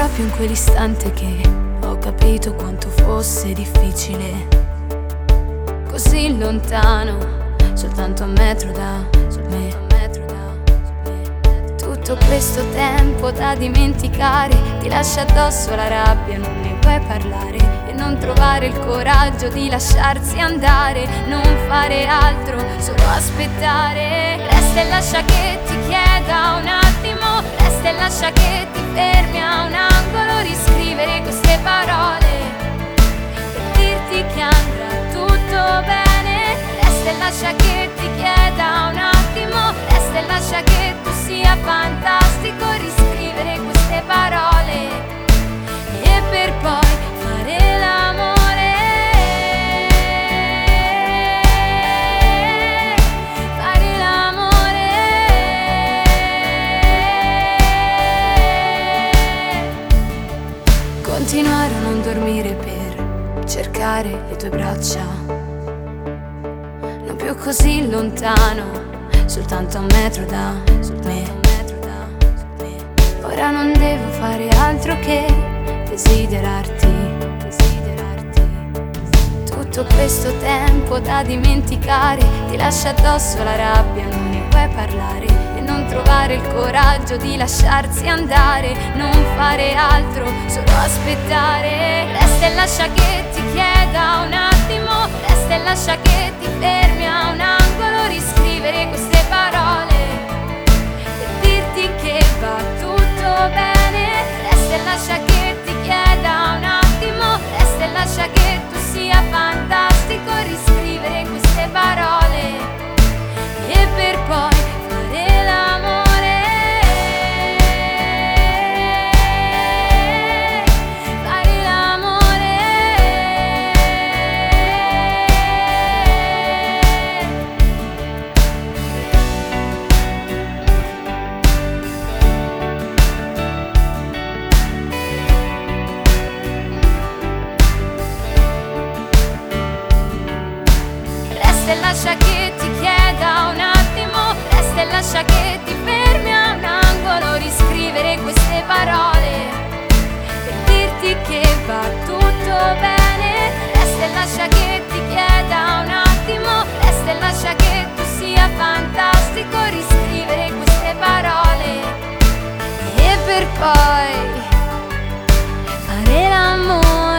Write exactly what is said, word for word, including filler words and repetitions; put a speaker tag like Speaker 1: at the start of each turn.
Speaker 1: proprio in quell'istante che ho capito quanto fosse difficile, così lontano, soltanto a un metro da me. Tutto questo tempo da dimenticare, ti lascia addosso la rabbia, non ne puoi parlare e non trovare il coraggio di lasciarsi andare, non fare altro, solo aspettare. Resta e lascia che ti chieda un attimo, resta e lascia che ti fermi a un angolo, riscrivere queste parole per dirti che andrà tutto bene. Resta e lascia che ti chieda un attimo, resta e lascia che tu sia fantastico, riscrivere queste parole e per poi fare l'amore, fare l'amore. Continuare a non dormire per cercare le tue braccia, non più così lontano, soltanto a un metro da me. Ora non devo fare altro che desiderarti, desiderarti. Tutto questo tempo da dimenticare, ti lascia addosso la rabbia, non ne puoi parlare e non trovare il coraggio di lasciarsi andare, non fare altro, solo aspettare. Resta e lascia che ti chieda un attimo, resta e lascia che ti fermi a un angolo, riscrivere queste parole per dirti che va tutto bene. Resta e lascia che ti chieda un attimo, resta e lascia che tu sia fantastico, riscrivere queste parole e per poi fare l'amore, fare l'amore. Resta e lascia che ti chieda un attimo, resta e lascia che ti fermi a un angolo, riscrivere queste parole per dirti che va tutto bene. Resta e lascia che ti chieda un attimo, resta e lascia che tu sia fantastico, riscrivere queste parole e per poi fare l'amore.